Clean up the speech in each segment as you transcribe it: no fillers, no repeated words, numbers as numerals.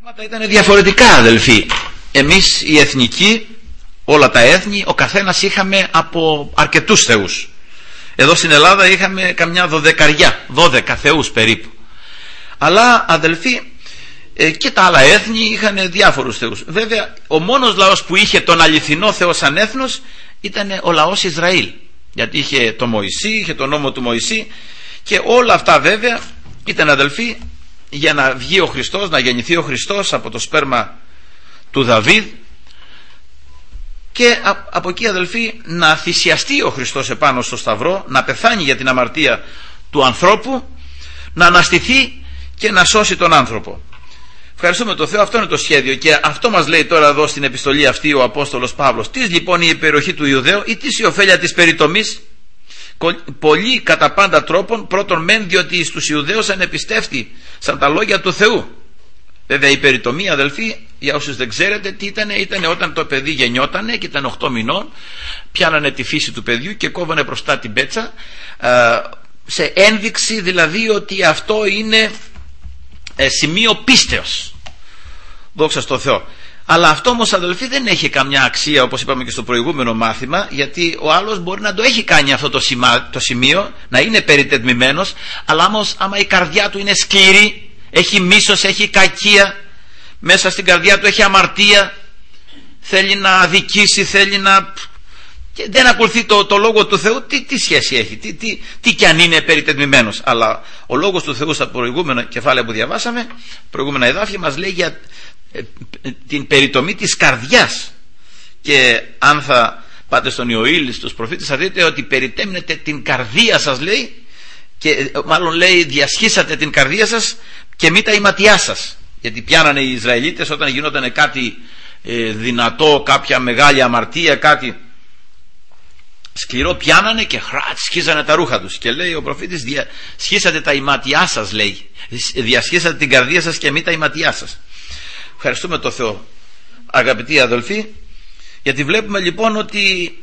Ήταν διαφορετικά, αδελφοί. Εμείς οι εθνικοί, όλα τα έθνη, ο καθένας είχαμε από αρκετούς θεούς. Εδώ στην Ελλάδα είχαμε καμιά 12 θεούς περίπου. Αλλά, αδελφοί, και τα άλλα έθνη είχαν διάφορους θεούς. Βέβαια, ο μόνος λαός που είχε τον αληθινό Θεό σαν έθνος ήταν ο λαός Ισραήλ. Γιατί είχε το Μωυσή, είχε τον νόμο του Μωυσή, και όλα αυτά βέβαια ήταν, αδελφοί, για να βγει ο Χριστός, να γεννηθεί ο Χριστός από το σπέρμα του Δαβίδ, και από εκεί, αδελφοί, να θυσιαστεί ο Χριστός επάνω στο σταυρό, να πεθάνει για την αμαρτία του ανθρώπου, να αναστηθεί και να σώσει τον άνθρωπο. Ευχαριστούμε τον Θεό, αυτό είναι το σχέδιο, και αυτό μας λέει τώρα εδώ στην επιστολή αυτή ο Απόστολος Παύλος. Τι λοιπόν η υπεροχή του Ιουδαίου, ή τι η ωφέλεια της περιτομής? Πολλοί κατά πάντα τρόπον, πρώτον μεν διότι στους Ιουδαίους ανεπιστεύτη σαν τα λόγια του Θεού. Βέβαια η περιτομή, αδελφοί, για όσους δεν ξέρετε τι ήταν όταν το παιδί γεννιότανε και ήταν 8 μηνών, πιάνανε τη φύση του παιδιού και κόβανε μπροστά την πέτσα, σε ένδειξη δηλαδή ότι αυτό είναι σημείο πίστεως. Δόξα στο Θεό. Αλλά αυτό όμως, αδελφοί, δεν έχει καμιά αξία, όπως είπαμε και στο προηγούμενο μάθημα, γιατί ο άλλος μπορεί να το έχει κάνει αυτό το σημείο, να είναι περιτετμημένος, αλλά όμως άμα η καρδιά του είναι σκληρή, έχει μίσος, έχει κακία, μέσα στην καρδιά του έχει αμαρτία, θέλει να αδικήσει, θέλει να... και δεν ακολουθεί το λόγο του Θεού, τι σχέση έχει, τι κι αν είναι περιτετμημένος. Αλλά ο λόγος του Θεού στα προηγούμενα κεφάλαια που διαβάσαμε, προηγούμενα εδάφια, μας λέει για την περιτομή της καρδιάς. Και αν θα πάτε στον Ιωήλ, στους προφήτες, θα δείτε ότι περιτέμνετε την καρδία σας, λέει, και μάλλον λέει διασχίσατε την καρδία σας και μη τα ηματιά σας. Γιατί πιάνανε οι Ισραηλίτες όταν γινόταν κάτι δυνατό, κάποια μεγάλη αμαρτία, κάτι σκληρό, πιάνανε και σχίζανε τα ρούχα τους. Και λέει ο προφήτης, διασχίσατε τα ηματιά σας, λέει, διασχίσατε την καρδία σας και μη τα ηματιά σας. Ευχαριστούμε τον Θεό, αγαπητοί αδελφοί, γιατί βλέπουμε λοιπόν ότι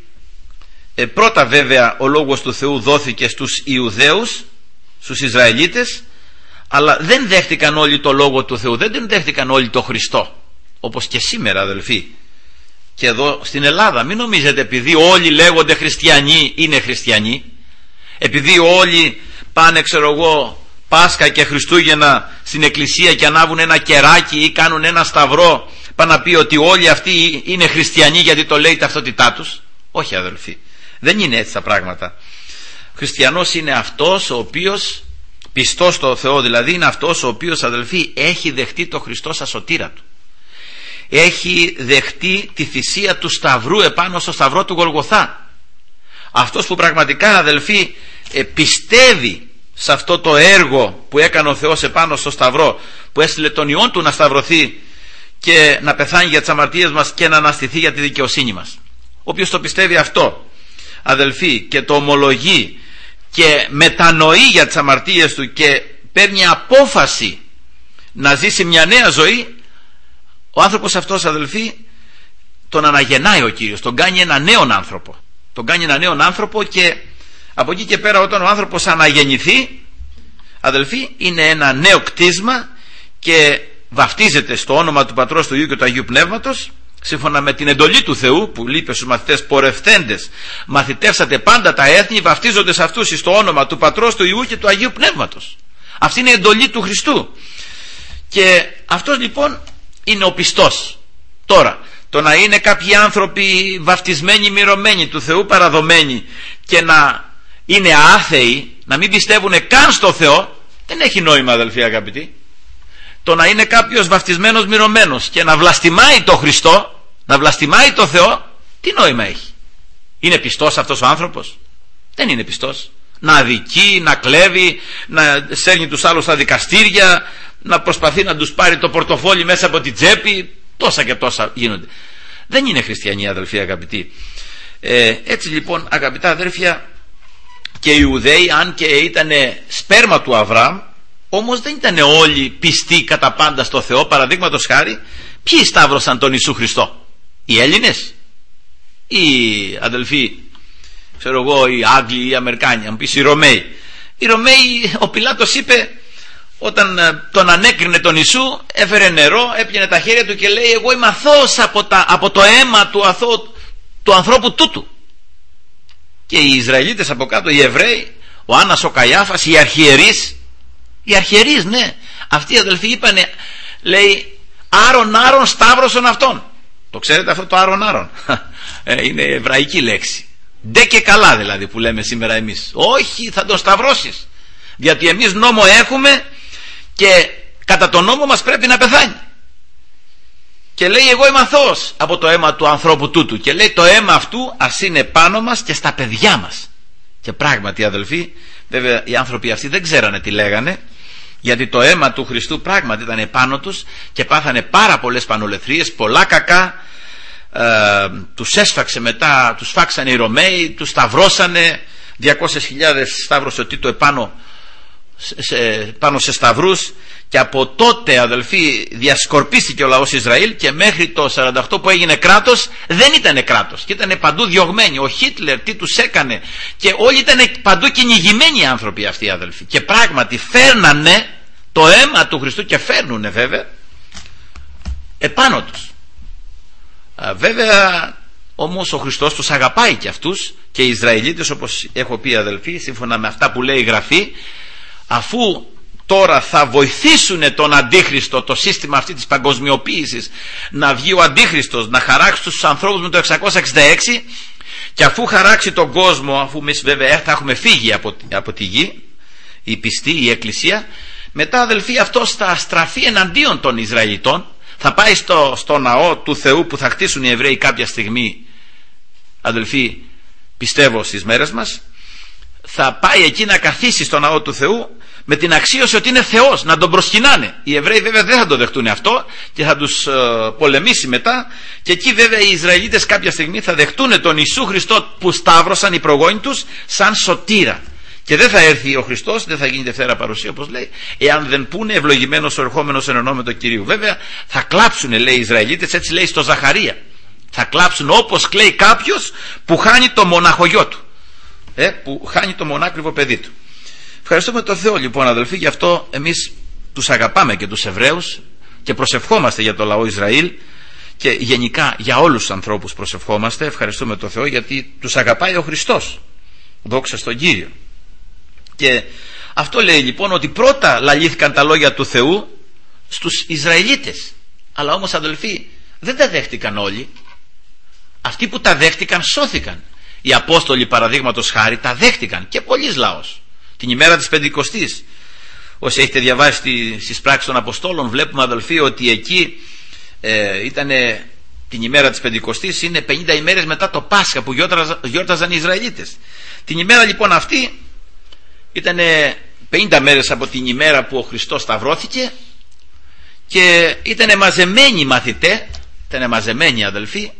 πρώτα βέβαια ο λόγος του Θεού δόθηκε στους Ιουδαίους, στους Ισραηλίτες, αλλά δεν δέχτηκαν όλοι το λόγο του Θεού, δεν δέχτηκαν όλοι το Χριστό, όπως και σήμερα, αδελφοί. Και εδώ στην Ελλάδα μην νομίζετε επειδή όλοι λέγονται χριστιανοί είναι χριστιανοί, επειδή όλοι πάνε, ξέρω εγώ, Πάσχα και Χριστούγεννα στην εκκλησία και ανάβουν ένα κεράκι ή κάνουν ένα σταυρό, πάνε να πει ότι όλοι αυτοί είναι χριστιανοί γιατί το λέει η ταυτότητά τους. Όχι, αδελφοί, δεν είναι έτσι τα πράγματα. Ο χριστιανός είναι αυτός ο οποίος, πιστός στο Θεό δηλαδή, είναι αυτός ο οποίος, αδελφοί, έχει δεχτεί το Χριστό σαν σωτήρα του, έχει δεχτεί τη θυσία του σταυρού επάνω στο σταυρό του Γολγοθά. Αυτός που πραγματικά, αδελφοί, πιστεύει σε αυτό το έργο που έκανε ο Θεός επάνω στο σταυρό, που έστειλε τον Υιόν του να σταυρωθεί και να πεθάνει για τις αμαρτίες μας και να αναστηθεί για τη δικαιοσύνη μας. Όποιος το πιστεύει αυτό, αδελφοί, και το ομολογεί και μετανοεί για τις αμαρτίες του και παίρνει απόφαση να ζήσει μια νέα ζωή, ο άνθρωπος αυτός, αδελφοί, τον αναγεννάει ο Κύριος, τον κάνει ένα νέον άνθρωπο. Τον κάνει ένα νέον άνθρωπο, και από εκεί και πέρα όταν ο άνθρωπος αναγεννηθεί, αδελφοί, είναι ένα νέο κτίσμα και βαφτίζεται στο όνομα του Πατρός, του Υιού και του Αγίου Πνεύματος, σύμφωνα με την εντολή του Θεού που λείπει στους μαθητές, πορευθέντες μαθητεύσατε πάντα τα έθνη, βαφτίζονται σε αυτούς στο όνομα του Πατρός, του Υιού και του Αγίου Πνεύματος. Αυτή είναι η εντολή του Χριστού, και αυτός λοιπόν είναι ο πιστός. Τώρα, το να είναι κάποιοι άνθρωποι βαφτισμένοι, μυρωμένοι του Θεού, παραδομένοι, και να είναι άθεοι, να μην πιστεύουν καν στο Θεό, δεν έχει νόημα, αδελφοί αγαπητοί. Το να είναι κάποιος βαφτισμένος, μυρωμένος και να βλαστημάει το Χριστό, να βλαστημάει το Θεό, τι νόημα έχει? Είναι πιστός αυτός ο άνθρωπος? Δεν είναι πιστός. Να αδικεί, να κλέβει, να σέρνει τους άλλους στα δικαστήρια, να προσπαθεί να τους πάρει το πορτοφόλι μέσα από την τσέπη, τόσα και τόσα γίνονται. Δεν είναι χριστιανοί, αδελφοί αγαπητοί. Έτσι λοιπόν, αγαπητά αδέρφια, και οι Ιουδαίοι, αν και ήταν σπέρμα του Αβραάμ, όμως δεν ήταν όλοι πιστοί κατά πάντα στο Θεό. Παραδείγματος χάρη, ποιοι σταύρωσαν τον Ιησού Χριστό? Οι Έλληνες, οι αδελφοί, ξέρω εγώ, οι Άγγλοι, οι Αμερικάνοι? Αν πεις οι Ρωμαίοι, ο Πιλάτος είπε όταν τον ανέκρινε τον Ιησού, έφερε νερό, έπιανε τα χέρια του και λέει, εγώ είμαι αθώος από το αίμα του αθώου του ανθρώπου τούτου. Και οι Ισραηλίτες από κάτω, οι Εβραίοι, ο Άννας, ο Καϊάφας, οι αρχιερείς, ναι, αυτοί οι αδελφοί είπανε, λέει, άρον σταύρωσον αυτόν. Το ξέρετε αυτό το άρον? Είναι εβραϊκή λέξη. Ντε και καλά δηλαδή που λέμε σήμερα εμείς. Όχι, θα τον σταυρώσεις, γιατί εμείς νόμο έχουμε και κατά τον νόμο μας πρέπει να πεθάνει. Και λέει, εγώ είμαι αθώος από το αίμα του ανθρώπου τούτου. Και λέει, το αίμα αυτού ας είναι πάνω μας και στα παιδιά μας. Και πράγματι, αδελφοί, βέβαια οι άνθρωποι αυτοί δεν ξέρανε τι λέγανε, γιατί το αίμα του Χριστού πράγματι ήταν επάνω τους και πάθανε πάρα πολλές πανολεθρίες, πολλά κακά. Τους έσφαξε μετά, τους φάξανε οι Ρωμαίοι, τους σταυρώσανε, 200.000 σταύρωσε ο Τίτο επάνω πάνω σε σταυρούς. Και από τότε, αδελφοί, διασκορπίστηκε ο λαός Ισραήλ, και μέχρι το 48 που έγινε κράτος δεν ήταν κράτος και ήταν παντού διωγμένοι. Ο Χίτλερ τι τους έκανε, και όλοι ήταν παντού κυνηγημένοι οι άνθρωποι αυτοί, αδελφοί, και πράγματι φέρνανε το αίμα του Χριστού, και φέρνουνε βέβαια επάνω τους. Βέβαια όμως ο Χριστός τους αγαπάει και αυτούς, και οι Ισραηλίτες, όπως έχω πει, αδελφοί, σύμφωνα με αυτά που λέει η Γραφή, αφού τώρα θα βοηθήσουν τον Αντίχριστο, το σύστημα αυτή της παγκοσμιοποίησης, να βγει ο Αντίχριστος να χαράξει τους ανθρώπους με το 666, και αφού χαράξει τον κόσμο, αφού εμείς βέβαια θα έχουμε φύγει από τη γη, η πιστή, η Εκκλησία, μετά, αδελφοί, αυτός θα στραφεί εναντίον των Ισραηλιτών, θα πάει στο ναό του Θεού που θα χτίσουν οι Εβραίοι κάποια στιγμή, αδελφοί, πιστεύω στις μέρες μας, θα πάει εκεί να καθίσει στο ναό του Θεού με την αξίωση ότι είναι Θεός, να τον προσκυνάνε. Οι Εβραίοι βέβαια δεν θα το δεχτούν αυτό και θα τους πολεμήσει μετά, και εκεί βέβαια οι Ισραηλίτες κάποια στιγμή θα δεχτούν τον Ιησού Χριστό που σταύρωσαν οι προγόνοι τους σαν σωτήρα. Και δεν θα έρθει ο Χριστός, δεν θα γίνει Δευτέρα παρουσία, όπως λέει, εάν δεν πούνε ευλογημένος ο ερχόμενος εν ονόματι του Κυρίου. Βέβαια θα κλάψουν, λέει, οι Ισραηλίτες, έτσι λέει στο Ζαχαρία. Θα κλάψουν όπως κλαίει κάποιος που χάνει το μοναχογιό του, που χάνει το μονάκριβο παιδί του. Ευχαριστούμε τον Θεό λοιπόν, αδελφοί, γι' αυτό εμείς τους αγαπάμε και τους Εβραίους και προσευχόμαστε για το λαό Ισραήλ, και γενικά για όλους τους ανθρώπους προσευχόμαστε. Ευχαριστούμε τον Θεό γιατί τους αγαπάει ο Χριστός. Δόξα στον Κύριο. Και αυτό λέει λοιπόν ότι πρώτα λαλήθηκαν τα λόγια του Θεού στους Ισραηλίτες, αλλά όμως, αδελφοί, δεν τα δέχτηκαν όλοι. Αυτοί που τα δέχτηκαν σώθηκαν. Οι Απόστολοι, παραδείγματος χάρη, τα δέχτηκαν, και πολλής λαός. Την ημέρα της Πεντηκοστής, όσοι έχετε διαβάσει στις πράξεις των Αποστόλων, βλέπουμε, αδελφοί, ότι εκεί ήταν την ημέρα της Πεντηκοστής, είναι 50 ημέρες μετά το Πάσχα που γιόρταζαν οι Ισραηλίτες. Την ημέρα λοιπόν αυτή ήταν 50 μέρες από την ημέρα που ο Χριστός σταυρώθηκε, και ήταν μαζεμένοι οι μαθητές, ήταν μαζεμένοι, αδελφοί,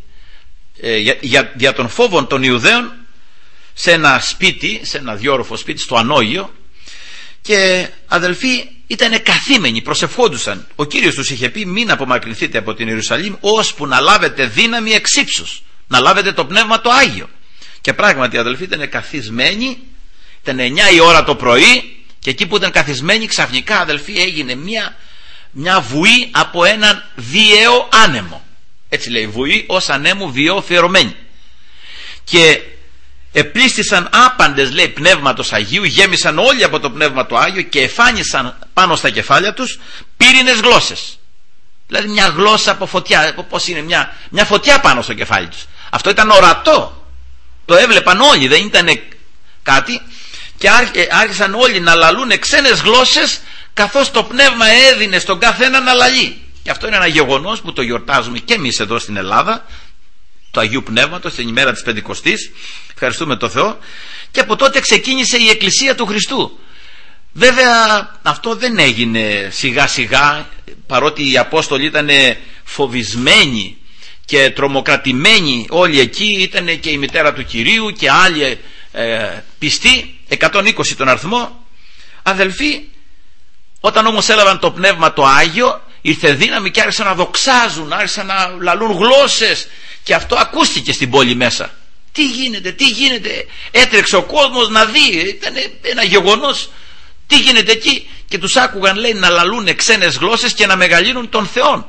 για τον φόβο των Ιουδαίων, σε ένα σπίτι, σε ένα διόροφο σπίτι στο Ανόγειο, και, αδελφοί, ήταν καθήμενοι, προσευχόντουσαν. Ο Κύριος τους είχε πει, μην απομακρυνθείτε από την Ιερουσαλήμ ώσπου να λάβετε δύναμη εξ ύψους, να λάβετε το Πνεύμα το Άγιο. Και πράγματι, αδελφοί, ήταν καθισμένοι, ήταν 9 η ώρα το πρωί, και εκεί που ήταν καθισμένοι, ξαφνικά, αδελφοί, έγινε μια βουή από έναν βίαιο άνεμο. Έτσι λέει, βουή ως ανέμου βιαίο φερωμένη. Και επλήστησαν άπαντες, λέει, πνεύματος Αγίου, γέμισαν όλοι από το Πνεύμα το Άγιο και εφάνισαν πάνω στα κεφάλια τους πύρινες γλώσσες. Δηλαδή μια γλώσσα από φωτιά, πώς είναι, μια φωτιά πάνω στο κεφάλι τους. Αυτό ήταν ορατό, το έβλεπαν όλοι, δεν ήταν κάτι, και άρχισαν όλοι να λαλούν ξένες γλώσσες, καθώς το Πνεύμα έδινε στον καθένα να λαλεί. Και αυτό είναι ένα γεγονός που το γιορτάζουμε και εμείς εδώ στην Ελλάδα, του Αγίου Πνεύματος, την ημέρα της Πεντηκοστής. Ευχαριστούμε τον Θεό. Και από τότε ξεκίνησε η Εκκλησία του Χριστού. Βέβαια αυτό δεν έγινε σιγά σιγά, παρότι οι Απόστολοι ήταν φοβισμένοι και τρομοκρατημένοι όλοι εκεί, ήταν και η μητέρα του Κυρίου και άλλοι πιστοί, 120 τον αριθμό, αδελφοί. Όταν όμως έλαβαν το Πνεύμα το Άγιο, ήρθε δύναμη και άρχισαν να δοξάζουν, άρχισαν να λαλούν γλώσσες, και αυτό ακούστηκε στην πόλη μέσα. Τι γίνεται, έτρεξε ο κόσμος να δει, ήταν ένα γεγονός Τι γίνεται εκεί? Και τους άκουγαν, λέει, να λαλούν ξένες γλώσσες και να μεγαλύνουν τον Θεόν.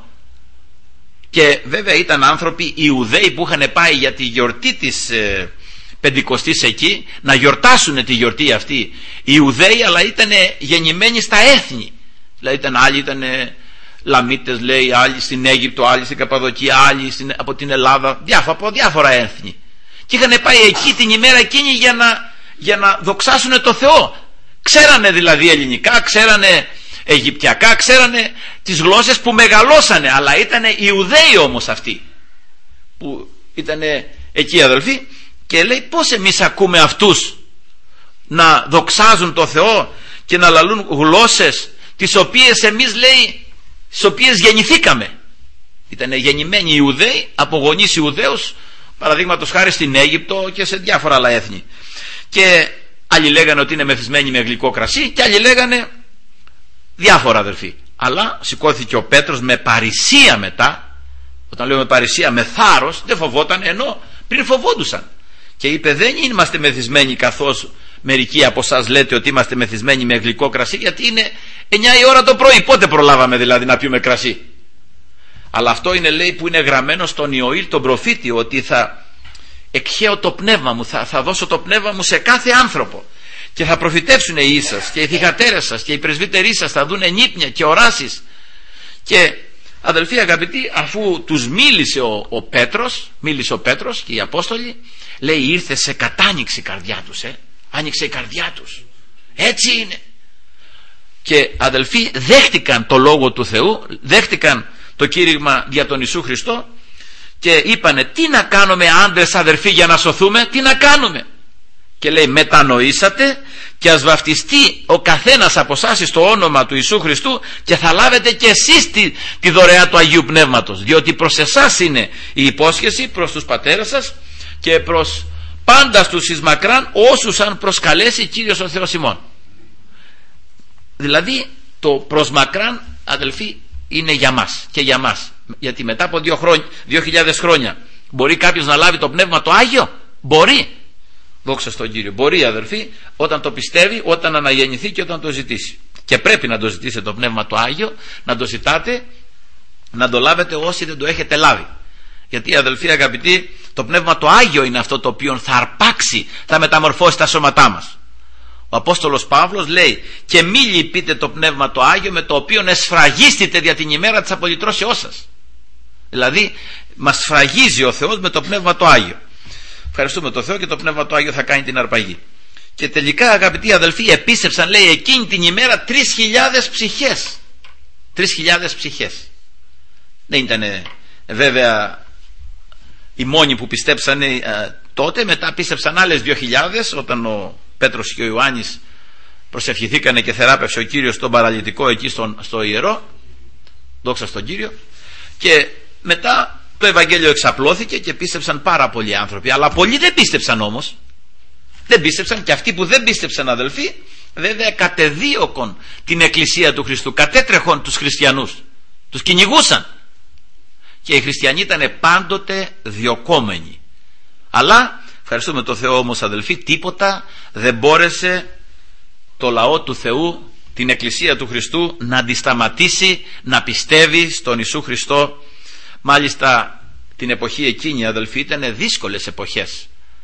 Και βέβαια ήταν άνθρωποι Ιουδαίοι που είχαν πάει για τη γιορτή της Πεντηκοστής εκεί, να γιορτάσουν τη γιορτή αυτή οι Ιουδαίοι, αλλά ήταν γεννημένοι στα έθνη. Δηλαδή άλλοι ήταν Λαμίτες, λέει, άλλοι στην Αίγυπτο, άλλοι στην Καπαδοκία, άλλοι από την Ελλάδα, από διάφορα έθνη. Και είχαν πάει εκεί την ημέρα εκείνη για να δοξάσουν το Θεό. Ξέρανε δηλαδή ελληνικά, ξέρανε αιγυπτιακά, ξέρανε τις γλώσσες που μεγαλώσανε, αλλά ήταν Ιουδαίοι όμως αυτοί που ήταν εκεί, αδελφοί. Και λέει, πώς εμείς ακούμε αυτούς να δοξάζουν το Θεό και να λαλούν γλώσσες τις οποίες εμείς, λέει, στις οποίες γεννηθήκαμε. Ήταν γεννημένοι Ιουδαίοι από γονείς Ιουδαίους, παραδείγματος χάρη στην Αίγυπτο και σε διάφορα άλλα έθνη. Και άλλοι λέγανε ότι είναι μεθυσμένοι με γλυκό κρασί και άλλοι λέγανε διάφορα, αδελφοί. Αλλά σηκώθηκε ο Πέτρος με παρησία μετά. Όταν λέω με παρησία, με θάρρος, δεν φοβόταν, ενώ πριν φοβόντουσαν. Και είπε, δεν είμαστε μεθυσμένοι καθώς μερικοί από εσάς λέτε ότι είμαστε μεθυσμένοι με γλυκό κρασί, γιατί είναι 9 η ώρα το πρωί. Πότε προλάβαμε δηλαδή να πιούμε κρασί? Αλλά αυτό είναι, λέει, που είναι γραμμένο στον Ιωήλ τον προφήτη, ότι θα εκχέω το πνεύμα μου, θα δώσω το πνεύμα μου σε κάθε άνθρωπο και θα προφητεύσουν οι ίσας και οι θυγατέρες σας και οι πρεσβύτεροι σας, θα δούνε νύπνια και οράσεις. Και αδελφοί αγαπητοί, αφού τους μίλησε ο Πέτρος και οι Απόστολοι, λέει, ήρθε σε κατάνοιξη η καρδιά τους, άνοιξε η καρδιά τους. Έτσι είναι. Και αδελφοί δέχτηκαν το Λόγο του Θεού, δέχτηκαν το κήρυγμα για τον Ιησού Χριστό και είπανε, τι να κάνουμε άντρες, αδερφοί, για να σωθούμε? Τι να κάνουμε? Και λέει, μετανοήσατε και ας βαφτιστεί ο καθένας από εσάς στο όνομα του Ιησού Χριστού και θα λάβετε και εσείς τη δωρεά του Αγίου Πνεύματος, διότι προς εσάς είναι η υπόσχεση, προς τους πατέρες σας και προς πάντα στους εις μακράν όσους αν προσκαλέσει Κύριος ο Θεός ημών. Δηλαδή το προς μακράν, αδελφοί, είναι για μας και για μας. Γιατί μετά από 2.000 χρόνια μπορεί κάποιος να λάβει το Πνεύμα το Άγιο? Μπορεί. Δόξα στον Κύριο. Μπορεί, αδελφοί, όταν το πιστεύει, όταν αναγεννηθεί και όταν το ζητήσει. Και πρέπει να το ζητήσετε το Πνεύμα το Άγιο, να το ζητάτε, να το λάβετε όσοι δεν το έχετε λάβει. Γιατί, αδελφοί αγαπητοί, το Πνεύμα το Άγιο είναι αυτό το οποίο θα αρπάξει, θα μεταμορφώσει τα σώματά μας. Ο Απόστολος Παύλος λέει, και μη λυπείτε το Πνεύμα το Άγιο, με το οποίο εσφραγίστητε δια την ημέρα της απολυτρώσεώς σας. Δηλαδή μας σφραγίζει ο Θεός με το Πνεύμα το Άγιο. Ευχαριστούμε το Θεό, και το Πνεύμα το Άγιο θα κάνει την αρπαγή. Και τελικά, αγαπητοί αδελφοί, επίστεψαν, λέει, εκείνη την ημέρα 3.000 ψυχές. 3.000 ψυχές. Δεν ήταν βέβαια οι μόνοι που πιστέψανε τότε. Μετά πίστεψαν άλλες 2.000 όταν ο Πέτρος και ο Ιωάννης προσευχηθήκανε και θεράπευσε ο Κύριος τον παραλυτικό εκεί στο ιερό. Δόξα στον Κύριο. Και μετά το Ευαγγέλιο εξαπλώθηκε και πίστεψαν πάρα πολλοί άνθρωποι. Αλλά πολλοί δεν πίστεψαν όμως. Δεν πίστεψαν, και αυτοί που δεν πίστεψαν, αδελφοί, βέβαια κατεδίωκον την Εκκλησία του Χριστού, κατέτρεχον τους χριστιανούς, τους κυνηγούσαν. Και οι χριστιανοί ήταν πάντοτε διωκόμενοι. Αλλά ευχαριστούμε το Θεό όμως, αδελφοί, τίποτα δεν μπόρεσε το λαό του Θεού, την Εκκλησία του Χριστού, να αντισταματήσει να πιστεύει στον Ιησού Χριστό. Μάλιστα την εποχή εκείνη, αδελφοί, ήταν δύσκολες εποχές.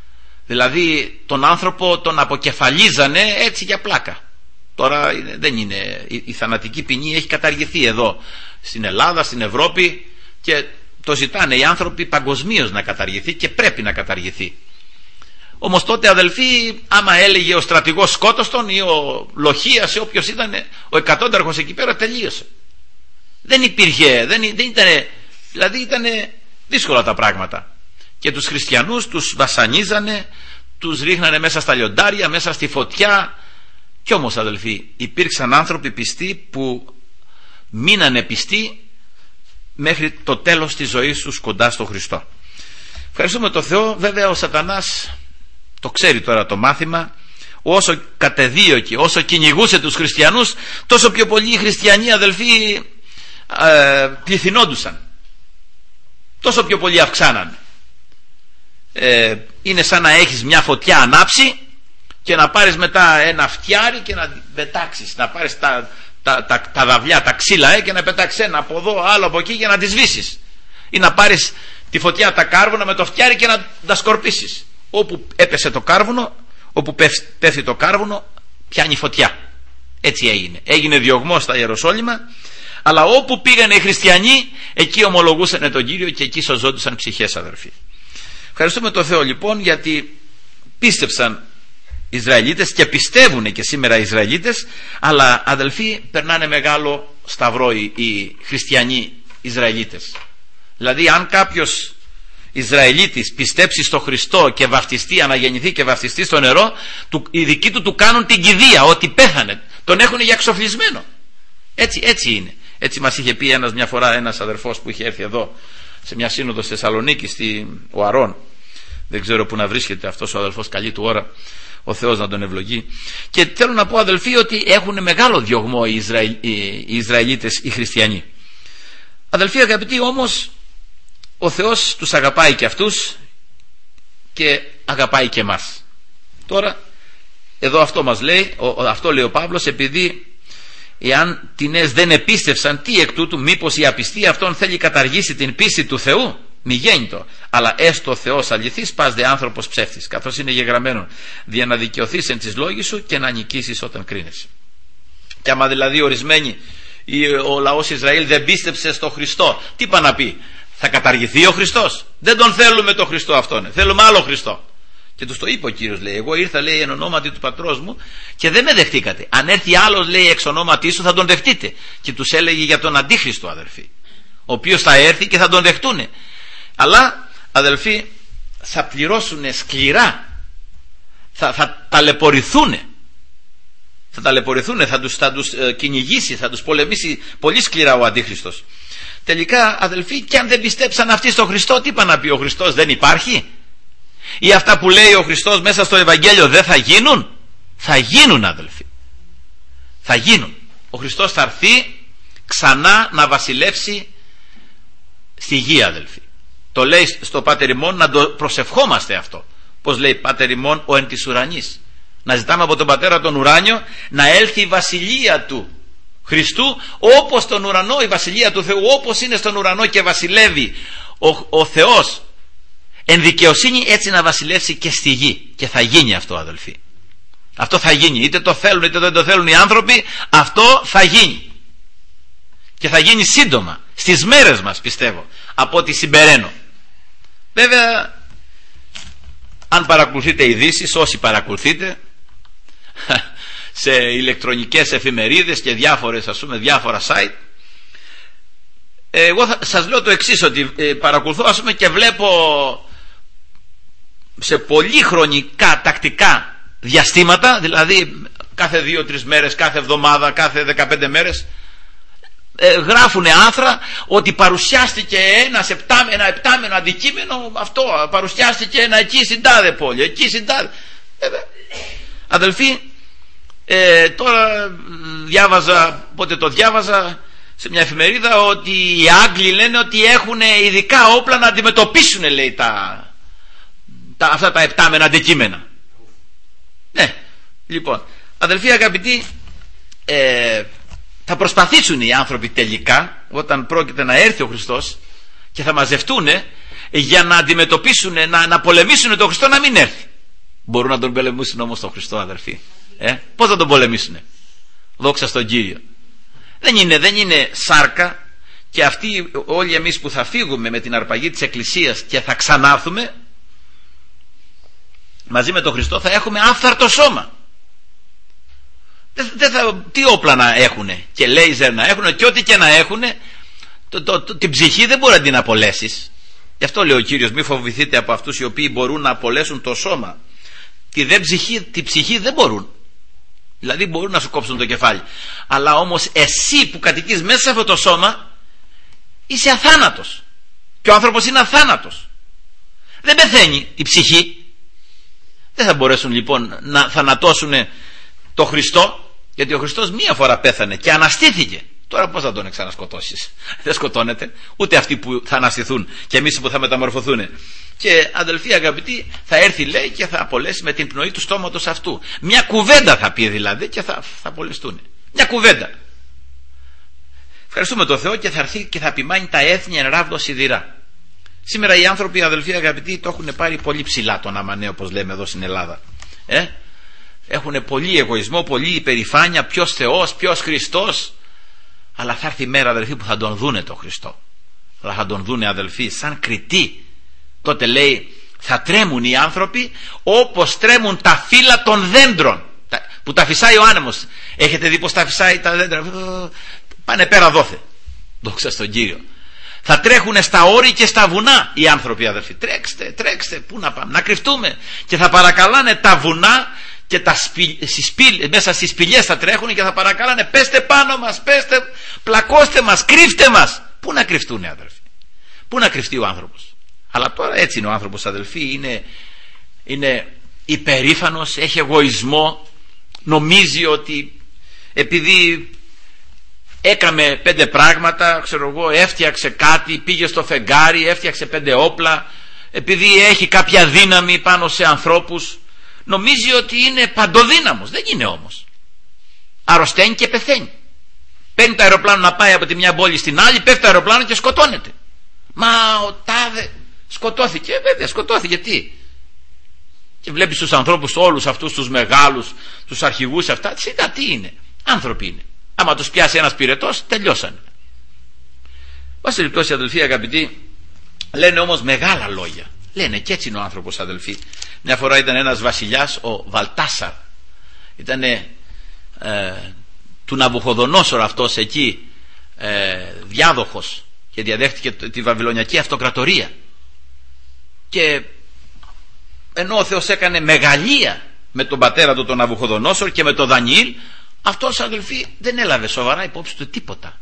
Δηλαδή τον άνθρωπο τον αποκεφαλίζανε έτσι για πλάκα. Τώρα δεν είναι, η θανατική ποινή έχει καταργηθεί εδώ στην Ελλάδα, στην Ευρώπη, και το ζητάνε οι άνθρωποι παγκοσμίως να καταργηθεί, και πρέπει να καταργηθεί. Όμως τότε, αδελφοί, άμα έλεγε ο στρατηγός σκότωστον ή ο Λοχίας ή όποιος ήταν, ο εκατόνταρχος εκεί πέρα, τελείωσε. Δεν υπήρχε, δεν ήταν, δηλαδή ήταν δύσκολα τα πράγματα. Και τους χριστιανούς τους βασανίζανε, τους ρίχνανε μέσα στα λιοντάρια, μέσα στη φωτιά. Κι όμως, αδελφοί, υπήρξαν άνθρωποι πιστοί που μείνανε πιστοί μέχρι το τέλος της ζωής τους κοντά στο Χριστό. Ευχαριστούμε τον Θεό. Βέβαια ο Σατανάς το ξέρει τώρα το μάθημα. Όσο κατεδίωκε, όσο κυνηγούσε τους χριστιανούς, τόσο πιο πολλοί οι χριστιανοί, αδελφοί, πληθυνόντουσαν, τόσο πιο πολλοί αυξάνανε. Είναι σαν να έχεις μια φωτιά ανάψει και να πάρεις μετά ένα φτιάρι και να πετάξεις, να πάρεις τα δαυλιά, τα ξύλα και να πετάξεις ένα από εδώ, άλλο από εκεί και να τις σβήσεις, ή να πάρεις τη φωτιά, τα κάρβουνα με το φτιάρι και να τα σκορπίσεις. Όπου έπεσε το κάρβουνο, όπου πέφτει το κάρβουνο, πιάνει φωτιά. Έτσι έγινε διωγμός στα Ιεροσόλυμα, αλλά όπου πήγαν οι χριστιανοί, εκεί ομολογούσαν τον Κύριο και εκεί σωζόντουσαν ψυχές, αδερφοί. Ευχαριστούμε τον Θεό λοιπόν, γιατί πίστεψαν οι Ισραηλίτες και πιστεύουν και σήμερα οι Ισραηλίτες, αλλά αδελφοί, περνάνε μεγάλο σταυρό οι χριστιανοί Ισραηλίτες. Δηλαδή αν κάποιος Ισραηλίτης πιστέψει στο Χριστό και βαφτιστεί, αναγεννηθεί και βαφτιστεί στο νερό, οι δικοί του κάνουν την κηδεία, ότι πέθανε, τον έχουν για εξοφλισμένο. Έτσι είναι. Έτσι μας είχε πει μια φορά ένας αδερφός που είχε έρθει εδώ σε μια σύνοδο στη Θεσσαλονίκη, ο Αρών, δεν ξέρω που να βρίσκεται αυτός ο αδελφός, καλή του ώρα, ο Θεός να τον ευλογεί. Και θέλω να πω, αδελφοί, ότι έχουν μεγάλο διωγμό οι Ισραηλίτες, οι χριστιανοί. Αδελφοί αγαπητοί, όμως ο Θεός τους αγαπάει και αυτούς και αγαπάει και εμάς. Τώρα εδώ αυτό μας λέει, αυτό λέει ο Παύλος, επειδή εάν τινές δεν επίστευσαν, τι εκ τούτου, μήπως η απιστία αυτών θέλει καταργήσει την πίστη του Θεού? Μη γέννητο. Αλλά έστω ο Θεός αληθής, πας δε άνθρωπος ψεύτης, καθώς είναι γεγραμμένο, δια να δικαιωθείς εν της λόγης σου και να νικήσεις όταν κρίνεσαι. Και άμα δηλαδή ορισμένοι, ο λαός Ισραήλ δεν πίστεψε στο Χριστό, τι πάνε να πει? Θα καταργηθεί ο Χριστός? Δεν τον θέλουμε το Χριστό αυτόν, θέλουμε άλλο Χριστό. Και τους το είπε ο Κύριος, λέει, εγώ ήρθα, λέει, εν ονόματι του πατρός μου και δεν με δεχτήκατε. Αν έρθει άλλος, λέει, εξ ονόματί σου, θα τον δεχτείτε. Και τους έλεγε για τον Αντίχριστο, αδελφοί, ο οποίος θα έρθει και θα τον δεχτούνε. Αλλά, αδελφοί, θα πληρώσουν σκληρά, θα ταλαιπωρηθούν, θα τους κυνηγήσει, θα τους πολεμήσει πολύ σκληρά ο Αντίχριστος. Τελικά, αδελφοί, και αν δεν πιστέψαν αυτοί στον Χριστό, τι είπα να πει? Ο Χριστός δεν υπάρχει? Ή αυτά που λέει ο Χριστός μέσα στο Ευαγγέλιο δεν θα γίνουν? Θα γίνουν, αδελφοί, θα γίνουν. Ο Χριστός θα έρθει ξανά να βασιλεύσει στη γη, αδελφοί. Το λέει στο Πάτερ ημών, να το προσευχόμαστε αυτό. Πως λέει Πάτερ ημών ο εν της ουρανής? Να ζητάμε από τον Πατέρα τον ουράνιο να έλθει η βασιλεία του Χριστού, όπως στον ουρανό, η βασιλεία του Θεού, όπως είναι στον ουρανό και βασιλεύει ο Θεός εν δικαιοσύνη, έτσι να βασιλεύσει και στη γη. Και θα γίνει αυτό, αδελφοί. Αυτό θα γίνει, είτε το θέλουν είτε δεν το θέλουν οι άνθρωποι, αυτό θα γίνει. Και θα γίνει σύντομα, στις μέρες μας, πιστεύω, από ό,τι συμπεραίνω. Βέβαια, αν παρακολουθείτε ειδήσεις, όσοι παρακολουθείτε σε ηλεκτρονικές εφημερίδες και διάφορα site, εγώ σας λέω το εξής, ότι παρακολουθώ, και βλέπω σε πολύ χρονικά τακτικά διαστήματα, δηλαδή κάθε 2-3 μέρες, κάθε εβδομάδα, κάθε 15 μέρες, γράφουνε άρθρα ότι παρουσιάστηκε ένα επτάμενο αντικείμενο, αυτό παρουσιάστηκε εκεί στην τάδε πόλη, εκεί στην τάδε. Αδελφοί, τώρα πότε το διάβαζα σε μια εφημερίδα, ότι οι Άγγλοι λένε ότι έχουν ειδικά όπλα να αντιμετωπίσουν, λέει, αυτά τα επτάμενα αντικείμενα. Ναι, λοιπόν, αδελφοί αγαπητοί, θα προσπαθήσουν οι άνθρωποι τελικά, όταν πρόκειται να έρθει ο Χριστός, και θα μαζευτούν για να αντιμετωπίσουν, να πολεμήσουν τον Χριστό να μην έρθει. Μπορούν να τον πολεμήσουν όμως τον Χριστό, αδελφοί? Πώς θα τον πολεμήσουν? Δόξα στον Κύριο. Δεν είναι σάρκα. Και αυτοί όλοι εμείς που θα φύγουμε με την αρπαγή της Εκκλησίας και θα ξανάρθουμε μαζί με τον Χριστό, θα έχουμε άφθαρτο σώμα. Τι όπλα να έχουνε, και λέιζερ να έχουνε, και ό,τι και να έχουνε, την ψυχή δεν μπορεί να την απολέσεις. Γι' αυτό λέει ο Κύριος, μη φοβηθείτε από αυτούς οι οποίοι μπορούν να απολέσουν το σώμα. Τη ψυχή δεν μπορούν. Δηλαδή μπορούν να σου κόψουν το κεφάλι, αλλά όμως εσύ που κατοικείς μέσα σε αυτό το σώμα είσαι αθάνατος, και ο άνθρωπος είναι αθάνατος, δεν πεθαίνει η ψυχή. Δεν θα μπορέσουν λοιπόν να θανατώσουν το Χριστό, γιατί ο Χριστός μία φορά πέθανε και αναστήθηκε. Τώρα πώς θα τον ξανασκοτώσεις? Δεν σκοτώνεται, ούτε αυτοί που θα αναστηθούν και εμείς που θα μεταμορφωθούν. Και αδελφοί αγαπητοί, θα έρθει λέει και θα απολέσει με την πνοή του στόματος αυτού. Μια κουβέντα θα πει δηλαδή και θα απολεστούν. Μια κουβέντα. Ευχαριστούμε τον Θεό και θα έρθει και θα ποιμάνει τα έθνη εν ράβδο σιδηρά. Σήμερα οι άνθρωποι, αδελφοί αγαπητοί, το έχουν πάρει πολύ ψηλά τον αμανέ, όπως λέμε εδώ στην Ελλάδα. Έχουν πολύ εγωισμό, πολύ υπερηφάνεια, ποιος Θεός, ποιος Χριστός. Αλλά θα έρθει η μέρα, αδελφοί, που θα τον δούνε τον Χριστό. Αλλά θα τον δούνε, αδελφοί, σαν κριτή. Τότε λέει θα τρέμουν οι άνθρωποι όπως τρέμουν τα φύλλα των δέντρων που τα φυσάει ο άνεμος. Έχετε δει πως τα φυσάει τα δέντρα? Πάνε πέρα δόθε. Δόξα στον Κύριο. Θα τρέχουν στα όρη και στα βουνά οι άνθρωποι, αδελφοί. Τρέξτε, πού να πάμε? Να κρυφτούμε. Και θα παρακαλάνε τα βουνά και μέσα στις σπηλιές θα τρέχουν και θα παρακαλάνε πέστε πάνω μας, πέστε, πλακώστε μας, κρύφτε μας. Πού να κρυφτούνε, αδελφοί? Πού να κρυφτεί ο άνθρωπος? Αλλά τώρα έτσι είναι ο άνθρωπος, αδελφοί. Είναι υπερήφανος, έχει εγωισμό, νομίζει ότι επειδή έκαμε 5 πράγματα, ξέρω εγώ, έφτιαξε κάτι, πήγε στο φεγγάρι, έφτιαξε 5 όπλα, επειδή έχει κάποια δύναμη πάνω σε ανθρώπους, νομίζει ότι είναι παντοδύναμος. Δεν είναι όμως. Αρρωσταίνει και πεθαίνει. Παίρνει το αεροπλάνο να πάει από τη μια πόλη στην άλλη, πέφτει το αεροπλάνο και σκοτώνεται. Μα ο τάδε σκοτώθηκε. Βέβαια σκοτώθηκε. Τι? Και βλέπεις τους ανθρώπους όλους αυτούς τους μεγάλους, τους αρχηγούς αυτά, τι είναι? Άνθρωποι είναι. Άμα τους πιάσει ένας πυρετός, τελειώσανε. Βάσει περιπτώσει, αδελφοί αγαπητοί, λένε όμως μεγάλα λόγια. Λένε και έτσι είναι ο άνθρωπος, αδελφοί. Μια φορά ήταν ένας βασιλιάς, ο Βαλτάσαρ. Ήτανε του Ναβουχοδονόσορ αυτός εκεί διάδοχος και διαδέχτηκε τη Βαβυλωνιακή Αυτοκρατορία. Και ενώ ο Θεός έκανε μεγαλεία με τον πατέρα του τον Ναβουχοδονόσορ και με τον Δανιήλ, αυτός, αδελφοί, δεν έλαβε σοβαρά υπόψη του τίποτα.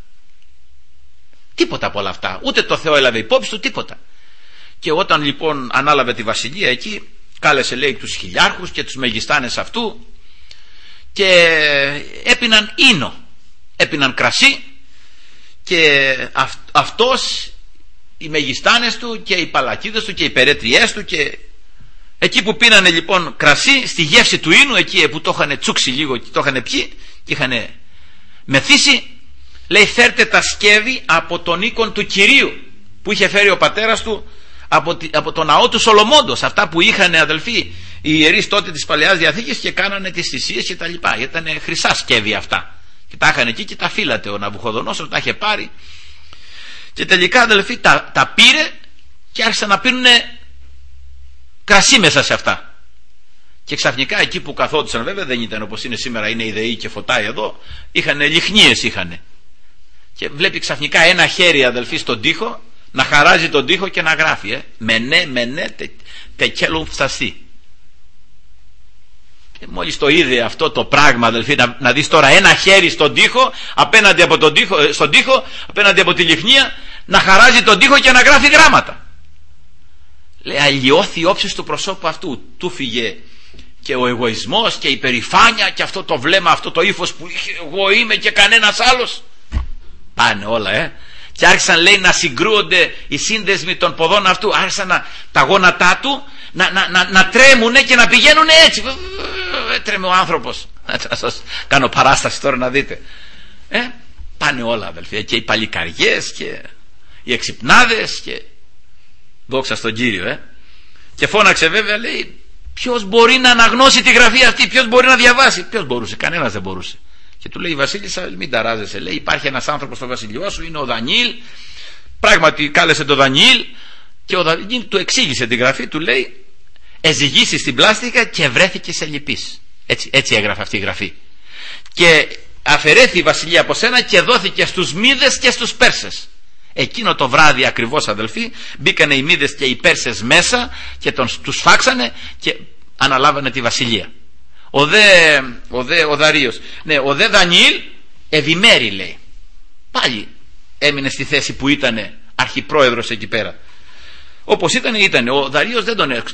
Τίποτα από όλα αυτά. Ούτε το Θεό έλαβε υπόψη του τίποτα. Και όταν λοιπόν ανάλαβε τη βασιλεία εκεί, κάλεσε λέει τους χιλιάρχους και τους μεγιστάνες αυτού και έπιναν ίνο, έπιναν κρασί, και αυτός, οι μεγιστάνες του και οι παλακίδες του και οι περέτριές του, και εκεί που πίνανε λοιπόν κρασί, στη γεύση του ίνου, εκεί που το είχαν τσούξει λίγο και το είχαν πιει και είχαν μεθύσει, λέει φέρτε τα σκεύη από τον οίκον του Κυρίου που είχε φέρει ο πατέρας του από το ναό του Σολομόντος, αυτά που είχαν, αδελφοί, οι ιερείς τότε της Παλαιάς Διαθήκης και κάνανε τις θυσίες και τα λοιπά. Ήταν χρυσά σκεύη αυτά και τα είχαν εκεί και τα φύλατε ο Ναβουχοδονόσορ, τα είχε πάρει και τελικά, αδελφοί, τα πήρε και άρχισαν να πίνουν κρασί μέσα σε αυτά. Και ξαφνικά εκεί που καθόντουσαν, βέβαια δεν ήταν όπως είναι σήμερα, είναι η ΔΕΗ και φωτάει εδώ, είχαν λιχνίες είχαν. Και βλέπει ξαφνικά ένα χέρι, αδελφοί, στον τοίχο να χαράζει τον τοίχο και να γράφει μενέ τεκέλουν φταστεί. Και μόλις το είδε αυτό το πράγμα, αδελφοί, να δεις τώρα ένα χέρι στον τοίχο, απέναντι από τον τοίχο, στον τοίχο, απέναντι από τη λιχνία, να χαράζει τον τοίχο και να γράφει γράμματα. Λέει, αλλοιώθη η όψη του προσώπου αυτού. Του φύγε και ο εγωισμός και η περηφάνεια και αυτό το βλέμμα, αυτό το ύφος που είχε, εγώ είμαι και κανένας άλλος. Πάνε όλα, Και άρχισαν, λέει, να συγκρούονται οι σύνδεσμοι των ποδών αυτού. Άρχισαν τα γόνατά του να τρέμουνε και να πηγαίνουν έτσι. Τρέμε ο άνθρωπος. Να σας κάνω παράσταση τώρα να δείτε. Πάνε όλα, αδελφοί. Και οι παλικαριές και οι εξυπνάδες και δόξα στον Κύριο. Και φώναξε, βέβαια, λέει, ποιος μπορεί να αναγνώσει τη γραφή αυτή, ποιος μπορεί να διαβάσει? Ποιος μπορούσε? Κανένας δεν μπορούσε. Και του λέει η βασίλισσα, μην ταράζεσαι, λέει, υπάρχει ένας άνθρωπος στο βασιλειό σου, είναι ο Δανιήλ. Πράγματι κάλεσε τον Δανιήλ και ο Δανιήλ του εξήγησε τη γραφή, του λέει, εζυγίσει στην πλάστικα και βρέθηκε σε λυπής. Έτσι έγραφε αυτή η γραφή. Και αφαιρέθη η βασιλεία από σένα και δόθηκε στους Μίδες και στους Πέρσες. Εκείνο το βράδυ ακριβώς, αδελφοί, μπήκανε οι Μίδες και οι Πέρσες μέσα και τους φάξανε και αναλάβανε τη βασιλεία. Ο Δαρίος, ναι, ο δε Δανιήλ ευημέρη, λέει, πάλι έμεινε στη θέση που ήταν αρχιπρόεδρος εκεί πέρα. Όπως ήταν, ο Δαρίος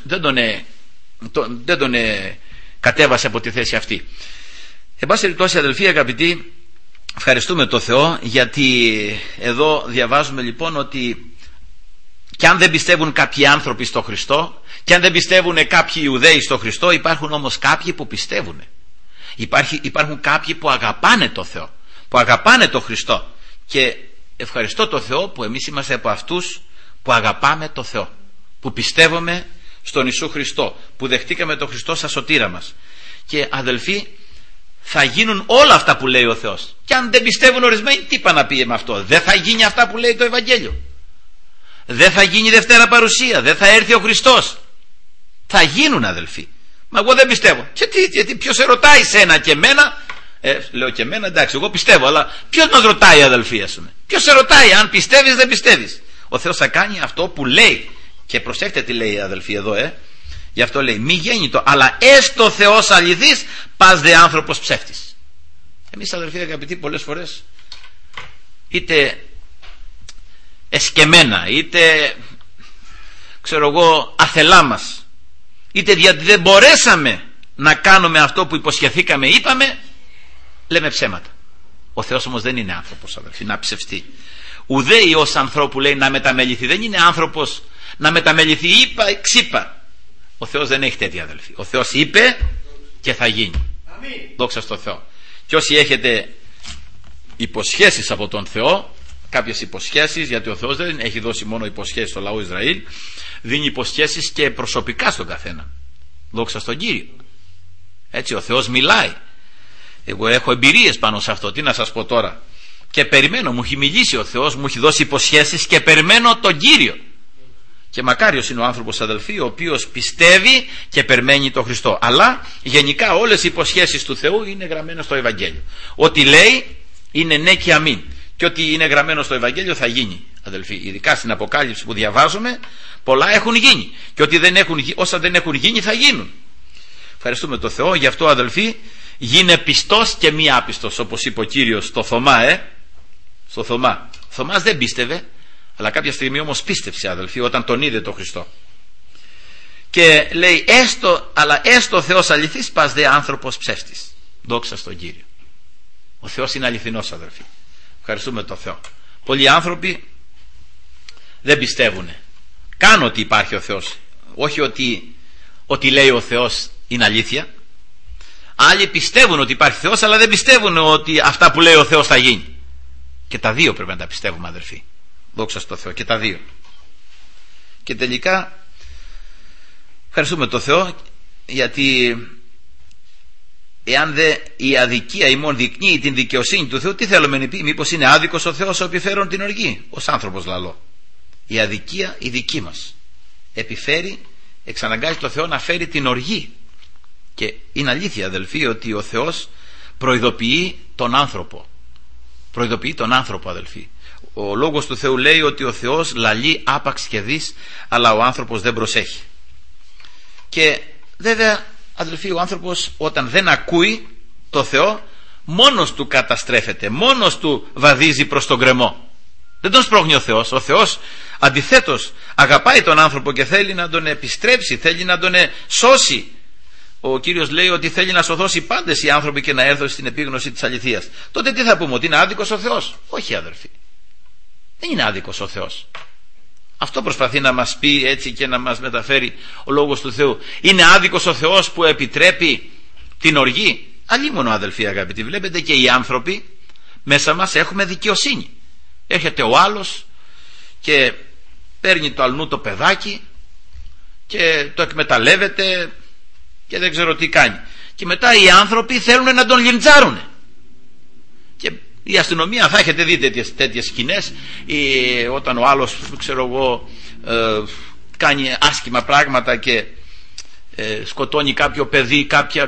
δεν τον κατέβασε από τη θέση αυτή. Εν πάση περιπτώσει, αδελφοί αγαπητοί, ευχαριστούμε τον Θεό, γιατί εδώ διαβάζουμε λοιπόν ότι και αν δεν πιστεύουν κάποιοι άνθρωποι στο Χριστό, και αν δεν πιστεύουν κάποιοι Ιουδαίοι στο Χριστό, υπάρχουν όμως κάποιοι που πιστεύουν. Υπάρχουν κάποιοι που αγαπάνε το Θεό, που αγαπάνε το Χριστό, και ευχαριστώ το Θεό που εμείς είμαστε από αυτούς που αγαπάμε το Θεό, που πιστεύουμε στον Ιησού Χριστό, που δεχτήκαμε τον Χριστό σαν σωτήρα μας. Και αδελφοί, θα γίνουν όλα αυτά που λέει ο Θεός. Και αν δεν πιστεύουν ορισμένοι, τι είπα να πει με αυτό? Δεν θα γίνει αυτά που λέει το Ευαγγέλιο. Δεν θα γίνει Δευτέρα Παρουσία, δεν θα έρθει ο Χριστός. Θα γίνουν, αδελφοί. Μα εγώ δεν πιστεύω. Γιατί ποιος σε ρωτάει σένα και εμένα? Λέω και εμένα, εντάξει, εγώ πιστεύω, αλλά ποιος μας ρωτάει, αδελφοί, ας πούμε? Ποιος σε ρωτάει αν πιστεύεις, δεν πιστεύεις? Ο Θεός θα κάνει αυτό που λέει. Και προσέχτε τι λέει, αδελφοί, εδώ, Γι' αυτό λέει μη γέννητο, αλλά έστω Θεός αληθής, πας δε άνθρωπος ψεύτης. Εμείς, αδελφοί αγαπητοί, πολλές φορές είτε εσκεμμένα, είτε ξέρω εγώ αθελά μας, είτε γιατί δεν μπορέσαμε να κάνουμε αυτό που υποσχεθήκαμε, είπαμε, λέμε ψέματα. Ο Θεός όμως δεν είναι άνθρωπος, αδελφοί, να ψευστεί. Ουδέι ως ανθρώπου, λέει, να μεταμεληθεί. Δεν είναι άνθρωπος να μεταμεληθεί, είπα, ξύπα. Ο Θεός δεν έχει τέτοια, αδελφοί. Ο Θεός είπε και θα γίνει. Αμήν. Δόξα στο Θεό. Και όσοι έχετε υποσχέσεις από τον Θεό, κάποιες υποσχέσεις, γιατί ο Θεός δεν έχει δώσει μόνο υποσχέσεις στο λαό Ισραήλ, δίνει υποσχέσεις και προσωπικά στον καθένα. Δόξα στον Κύριο. Έτσι ο Θεός μιλάει. Εγώ έχω εμπειρίες πάνω σε αυτό, τι να σας πω τώρα. Και περιμένω, μου έχει μιλήσει ο Θεός, μου έχει δώσει υποσχέσεις και περιμένω τον Κύριο. Και μακάριος είναι ο άνθρωπος, αδελφοί, ο οποίος πιστεύει και περιμένει τον Χριστό. Αλλά γενικά όλες οι υποσχέσεις του Θεού είναι γραμμένες στο Ευαγγέλιο. Ό,τι λέει είναι ναι και αμήν. Και ό,τι είναι γραμμένο στο Ευαγγέλιο θα γίνει, αδελφοί. Ειδικά στην Αποκάλυψη που διαβάζουμε, πολλά έχουν γίνει. Και όσα δεν έχουν γίνει θα γίνουν. Ευχαριστούμε τον Θεό. Γι' αυτό, αδελφοί, γίνε πιστός και μη άπιστος, όπως είπε ο Κύριος στο Θωμά, στο Θωμά. Ο Θωμάς δεν πίστευε, αλλά κάποια στιγμή όμως πίστεψε, αδελφοί, όταν τον είδε τον Χριστό. Και λέει, αλλά έστω Θεός αληθής, πας δε άνθρωπος ψεύτης. Δόξα στον Κύριο. Ο Θεός είναι αληθινός, αδελφοί. Ευχαριστούμε τον Θεό. Πολλοί άνθρωποι δεν πιστεύουν. Καν ότι υπάρχει ο Θεός. Όχι ότι λέει ο Θεός είναι αλήθεια. Άλλοι πιστεύουν ότι υπάρχει Θεός, αλλά δεν πιστεύουν ότι αυτά που λέει ο Θεός θα γίνει. Και τα δύο πρέπει να τα πιστεύουμε, αδελφοί. Δόξα στο Θεό, και τα δύο. Και τελικά ευχαριστούμε τον Θεό, γιατί εάν η αδικία ημών δεικνύει την δικαιοσύνη του Θεού, τι θέλουμε να πει? Μήπως είναι άδικος ο Θεός ο επιφέρον την οργή? Ως άνθρωπος λαλώ. Η αδικία η δική μας επιφέρει, εξαναγκάζει το Θεό να φέρει την οργή. Και είναι αλήθεια, αδελφοί, ότι ο Θεός προειδοποιεί τον άνθρωπο. Προειδοποιεί τον άνθρωπο, αδελφοί. Ο λόγος του Θεού λέει ότι ο Θεός λαλεί άπαξ και δις, αλλά ο άνθρωπος δεν προσέχει. Και βέβαια, αδελφοί, ο άνθρωπος όταν δεν ακούει το Θεό, μόνος του καταστρέφεται, μόνος του βαδίζει προς τον γκρεμό. Δεν τον σπρώχνει ο Θεός. Ο Θεός αντιθέτως αγαπάει τον άνθρωπο και θέλει να τον επιστρέψει, θέλει να τον σώσει. Ο Κύριος λέει ότι θέλει να σωθώσει πάντες οι άνθρωποι και να έρθουν στην επίγνωση της αληθείας. Τότε τι θα πούμε? Ότι είναι άδικος ο Θεός? Όχι, αδελφοί, δεν είναι άδικος ο Θεός. Αυτό προσπαθεί να μας πει έτσι και να μας μεταφέρει ο λόγος του Θεού. Είναι άδικος ο Θεός που επιτρέπει την οργή? Αλλήμωνο, αδελφοί αγαπητοί. Βλέπετε, και οι άνθρωποι μέσα μας έχουμε δικαιοσύνη. Έρχεται ο άλλος και παίρνει το αλλού το παιδάκι και το εκμεταλλεύεται και δεν ξέρω τι κάνει. Και μετά οι άνθρωποι θέλουν να τον λιντσάρουν. Και η αστυνομία, θα έχετε δει τέτοιες σκηνές, όταν ο άλλος, ξέρω εγώ, κάνει άσχημα πράγματα και σκοτώνει κάποιο παιδί,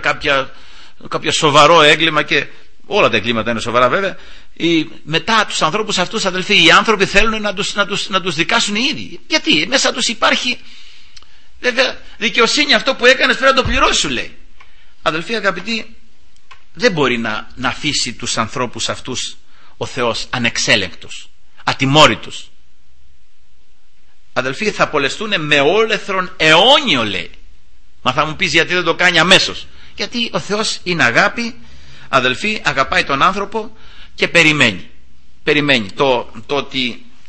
κάποιο σοβαρό έγκλημα, και όλα τα εγκλήματα είναι σοβαρά βέβαια. Μετά τους ανθρώπους αυτούς, αδελφοί, οι άνθρωποι θέλουν να τους δικάσουν οι ίδιοι. Γιατί μέσα τους υπάρχει βέβαια δικαιοσύνη. Αυτό που έκανες πρέπει να το πληρώσεις, σου λέει. Αδελφοί αγαπητοί, δεν μπορεί να αφήσει τους ανθρώπους αυτούς ο Θεός ανεξέλεγκτος, ατιμόρυτος. Αδελφοί, θα απολεστούν με όλεθρον αιώνιο, λέει. Μα θα μου πεις γιατί δεν το κάνει αμέσως? Γιατί ο Θεός είναι αγάπη, αδελφοί, αγαπάει τον άνθρωπο και περιμένει το ότι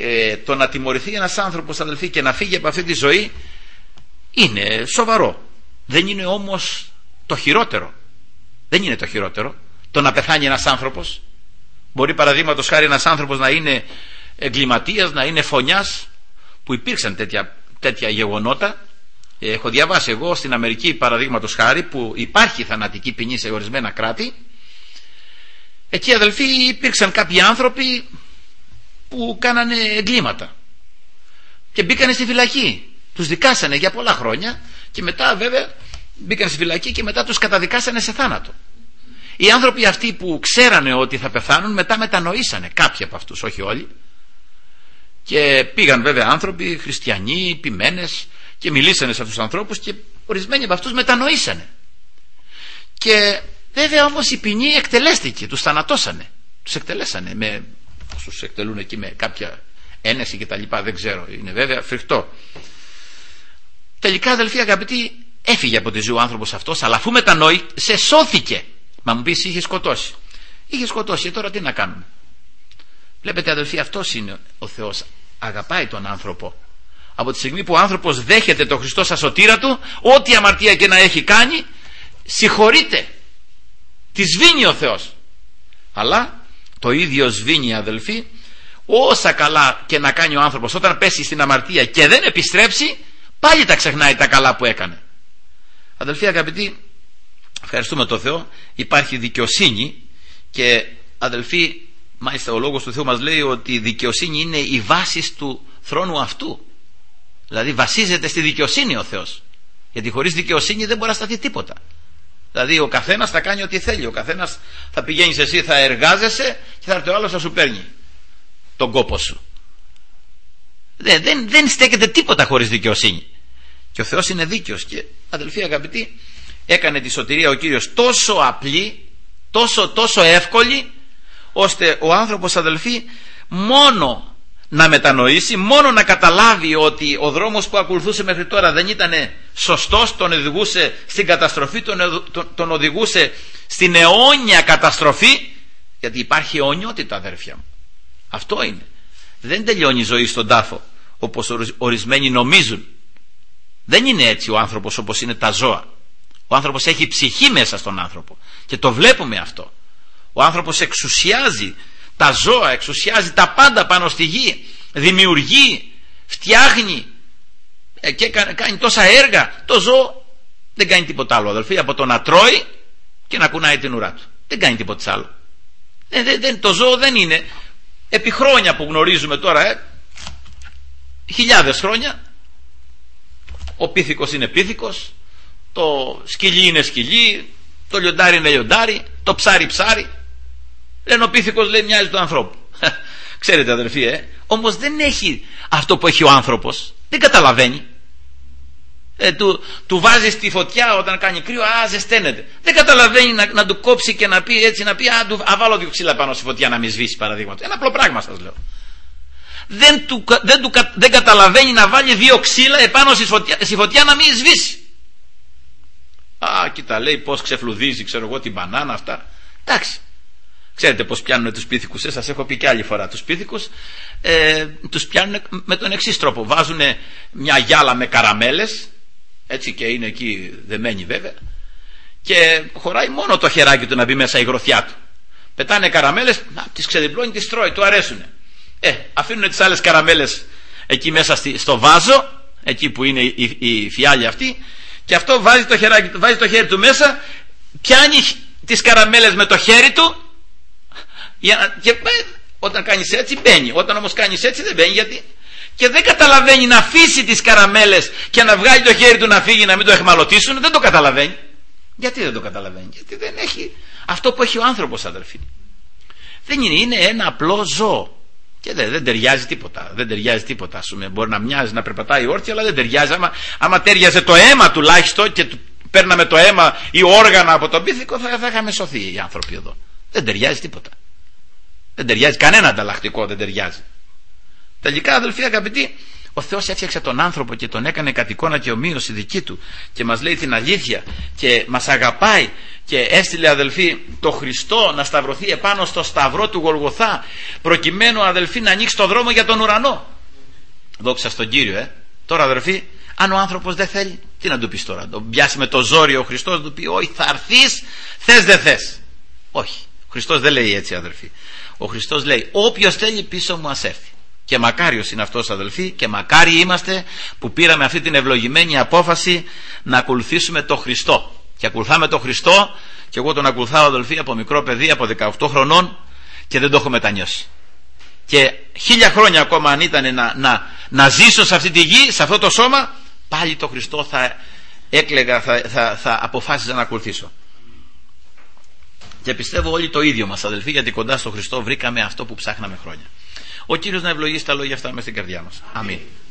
το να τιμωρηθεί ένας άνθρωπος, αδελφοί, και να φύγει από αυτή τη ζωή είναι σοβαρό. Δεν είναι όμως το χειρότερο. Δεν είναι το χειρότερο το να πεθάνει ένας άνθρωπος. Μπορεί παραδείγματος χάρη ένας άνθρωπος να είναι εγκληματίας, να είναι φωνιάς, που υπήρξαν τέτοια γεγονότα. Έχω διαβάσει εγώ στην Αμερική παραδείγματος χάρη που υπάρχει θανατική ποινή σε ορισμένα κράτη. Εκεί, αδελφοί, υπήρξαν κάποιοι άνθρωποι που κάνανε εγκλήματα και μπήκανε στη φυλακή. Τους δικάσανε για πολλά χρόνια και μετά βέβαια μπήκαν στη φυλακή και μετά τους καταδικάσανε σε θάνατο. Οι άνθρωποι αυτοί που ξέρανε ότι θα πεθάνουν μετά μετανοήσανε, κάποιοι από αυτούς, όχι όλοι, και πήγαν βέβαια άνθρωποι χριστιανοί, ποιμένες, και μιλήσανε σε αυτούς τους ανθρώπους και ορισμένοι από αυτούς μετανοήσανε. Και βέβαια όμως η ποινή εκτελέστηκε, τους θανατώσανε, τους εκτελέσανε με, όσους εκτελούν εκεί με κάποια ένεση και τα λοιπά, δεν ξέρω, είναι βέβαια φρικτό. Τελικά, αδελφοί αγαπητοί, έφυγε από τη ζωή ο άνθρωπος αυτός, αλλά αφού μετανόησε σώθηκε. Μα μου πεις, είχε σκοτώσει. Είχε σκοτώσει, τώρα τι να κάνουμε? Βλέπετε, αδελφοί, αυτός είναι ο Θεός. Αγαπάει τον άνθρωπο. Από τη στιγμή που ο άνθρωπος δέχεται τον Χριστό σαν σωτήρα του, ό,τι αμαρτία και να έχει κάνει, συγχωρείται. Τη σβήνει ο Θεός. Αλλά το ίδιο σβήνει, αδελφοί, όσα καλά και να κάνει ο άνθρωπος, όταν πέσει στην αμαρτία και δεν επιστρέψει, πάλι τα ξεχνάει τα καλά που έκανε. Αδελφοί αγαπητοί, ευχαριστούμε τον Θεό, υπάρχει δικαιοσύνη. Και αδελφοί, μάλιστα ο λόγος του Θεού μας λέει ότι η δικαιοσύνη είναι η βάση του θρόνου αυτού. Δηλαδή βασίζεται στη δικαιοσύνη ο Θεός, γιατί χωρίς δικαιοσύνη δεν μπορεί να σταθεί τίποτα. Δηλαδή ο καθένας θα κάνει ό,τι θέλει. Ο καθένας θα πηγαίνεις εσύ, θα εργάζεσαι και θα έρθει ο άλλος θα σου παίρνει τον κόπο σου. Δεν στέκεται τίποτα χωρίς δικαιοσύνη. Και ο Θεός είναι δίκαιος. Και αδελφοί αγαπητοί, έκανε τη σωτηρία ο Κύριος τόσο απλή, τόσο εύκολη, ώστε ο άνθρωπος, αδελφοί, μόνο να μετανοήσει, μόνο να καταλάβει ότι ο δρόμος που ακολουθούσε μέχρι τώρα δεν ήταν σωστός, τον οδηγούσε στην καταστροφή, τον οδηγούσε στην αιώνια καταστροφή, γιατί υπάρχει αιωνιότητα, αδέρφια μου. Αυτό είναι. Δεν τελειώνει η ζωή στον τάφο όπως ορισμένοι νομίζουν. Δεν είναι έτσι ο άνθρωπος όπως είναι τα ζώα. Ο άνθρωπος έχει ψυχή μέσα στον άνθρωπο και το βλέπουμε αυτό. Ο άνθρωπος εξουσιάζει τα ζώα, εξουσιάζει τα πάντα πάνω στη γη, δημιουργεί, φτιάχνει και κάνει τόσα έργα. Το ζώο δεν κάνει τίποτα άλλο, αδελφοί, από το να τρώει και να κουνάει την ουρά του. Δεν κάνει τίποτα άλλο. Το ζώο δεν είναι, επί χρόνια που γνωρίζουμε τώρα, χιλιάδες χρόνια, ο πίθηκος είναι πίθηκος, το σκυλί είναι σκυλί, το λιοντάρι είναι λιοντάρι, το ψάρι ψάρι. Λένε ο πίθηκος, λέει, μοιάζει του ανθρώπου. Ξέρετε, αδερφοί, όμως δεν έχει αυτό που έχει ο άνθρωπος. Δεν καταλαβαίνει. Του βάζει στη φωτιά όταν κάνει κρύο, ζεσταίνεται. Δεν καταλαβαίνει να του κόψει και να πει έτσι, βάλω δύο ξύλα πάνω στη φωτιά να μην σβήσει, παραδείγματος. Ένα απλό πράγμα σας λέω. Δεν καταλαβαίνει να βάλει δύο ξύλα επάνω στη φωτιά να μην σβήσει. Κοίτα, λέει, πως ξεφλουδίζει, ξέρω εγώ, την μπανάνα, αυτά. Εντάξει. Ξέρετε πως πιάνουν τους πίθηκους, σας έχω πει και άλλη φορά. Τους πίθηκους τους πιάνουν με τον εξής τρόπο. Βάζουν μια γυάλα με καραμέλες, έτσι, και είναι εκεί δεμένοι βέβαια, και χωράει μόνο το χεράκι του να μπει μέσα η γροθιά του. Πετάνε καραμέλες, τις ξεδιπλώνει, τις τρώει, του αρέσουν. Αφήνουν τις άλλες καραμέλες εκεί μέσα στο βάζο, εκεί που είναι η φιάλια αυτή, και αυτό βάζει το χέρι του μέσα, πιάνει τις καραμέλες με το χέρι του, και όταν κάνεις έτσι μπαίνει. Όταν όμως κάνεις έτσι δεν μπαίνει, γιατί και δεν καταλαβαίνει να αφήσει τις καραμέλες και να βγάλει το χέρι του να φύγει, να μην το εχμαλωτήσουν. Δεν το καταλαβαίνει. Γιατί δεν το καταλαβαίνει? Γιατί δεν έχει αυτό που έχει ο άνθρωπος, αδερφοί. Δεν είναι ένα απλό ζώο και δεν ταιριάζει τίποτα. Δεν ταιριάζει τίποτα. Ας πούμε, μπορεί να μοιάζει να περπατάει όρθια, αλλά δεν ταιριάζει. Άμα ταιριάζε το αίμα τουλάχιστον και παίρναμε το αίμα ή όργανα από τον πίθηκο, θα είχαμε σωθεί οι άνθρωποι εδώ. Δεν ταιριάζει τίποτα. Δεν ταιριάζει κανένα ανταλλακτικό, δεν ταιριάζει. Τελικά, αδελφοί αγαπητοί, Ο Θεός έφτιαξε τον άνθρωπο και τον έκανε κατ' εικόνα και ομοίωση δική του και μας λέει την αλήθεια και μας αγαπάει και έστειλε, αδελφοί, το Χριστό να σταυρωθεί επάνω στο σταυρό του Γολγοθά, προκειμένου, αδελφοί, να ανοίξει το δρόμο για τον ουρανό. Δόξα στον Κύριο. Τώρα, αδελφοί, αν ο άνθρωπος δεν θέλει, τι να του πεις τώρα? Τον πιάσει με το ζόρι ο Χριστός, να του πει όχι, θα έρθεις, θες δεν θες? Όχι, ο Χριστός δεν λέει έτσι, αδελφοί. Ο Χριστός λέει όποιος θέλει πίσω μου ας έρθει. Και μακάριος είναι αυτός, αδελφοί, και μακάρι είμαστε που πήραμε αυτή την ευλογημένη απόφαση να ακολουθήσουμε τον Χριστό. Και ακολουθάμε τον Χριστό, και εγώ τον ακολουθάω, αδελφοί, από μικρό παιδί, από 18 χρονών, και δεν το έχω μετανιώσει. Και 1000 χρόνια ακόμα αν ήταν να ζήσω σε αυτή τη γη, σε αυτό το σώμα, πάλι τον Χριστό θα έκλαιγα, θα αποφάσιζα να ακολουθήσω. Και πιστεύω όλοι το ίδιο μας, αδελφοί, γιατί κοντά στο Χριστό βρήκαμε αυτό που ψάχναμε χρόνια. Ο Κύριος να ευλογήσει τα λόγια αυτά μες στην καρδιά μας. Αμήν.